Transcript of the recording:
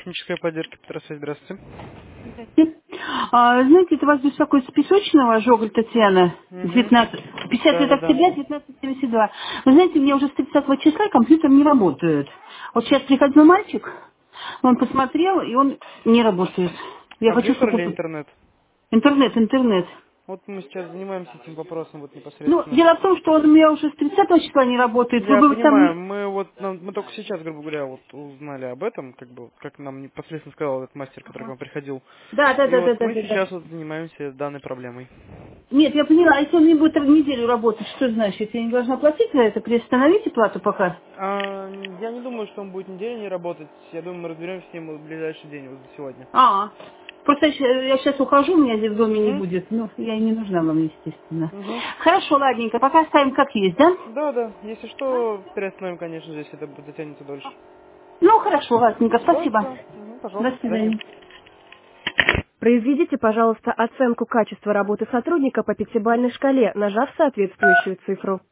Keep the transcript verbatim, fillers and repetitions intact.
Техническая поддержка Петросвязь, здравствуйте. Здравствуйте. А, знаете, это вас беспокоит с Песочного, Жоголь Татьяна, Угу. девятнадцать, пятьдесят Да, лет да, да. октября, девятнадцать семьдесят два. Вы знаете, мне уже с тридцатого числа компьютер не работает. Вот сейчас приходил мальчик, он посмотрел, и он не работает. Я хочу, Компьютер чтобы... или интернет? Интернет, интернет. Вот мы сейчас занимаемся этим вопросом вот Ну, непосредственно. дело в том, что он у меня уже с тридцатого числа не работает. Вы Я бы там... понимаю, не- мы вот нам- мы только сейчас, грубо говоря, вот узнали об этом, как бы, как нам непосредственно сказал этот мастер, который к Ага. вам приходил. Да, да, И да, вот да, да, мы да, да. сейчас вот занимаемся данной проблемой. Нет, я поняла, а если он не будет неделю работать, что значит? Я не должна платить за это? Приостановите плату пока. А, я не думаю, что он будет неделю не работать. Я думаю, мы разберемся с ним в ближайший день, вот сегодня. А, просто я сейчас ухожу, меня здесь в доме не Угу. будет. Ну, я и не нужна вам, естественно. Угу. Хорошо, ладненько, пока оставим как есть, да? Да, да. Если что, приостановим, конечно же, если это будет затянется дольше. Ну, хорошо, ладненько, Да, спасибо. все. Угу, До пожалуйста, до свидания. свидания. Произведите, пожалуйста, оценку качества работы сотрудника по пятибалльной шкале, нажав соответствующую цифру.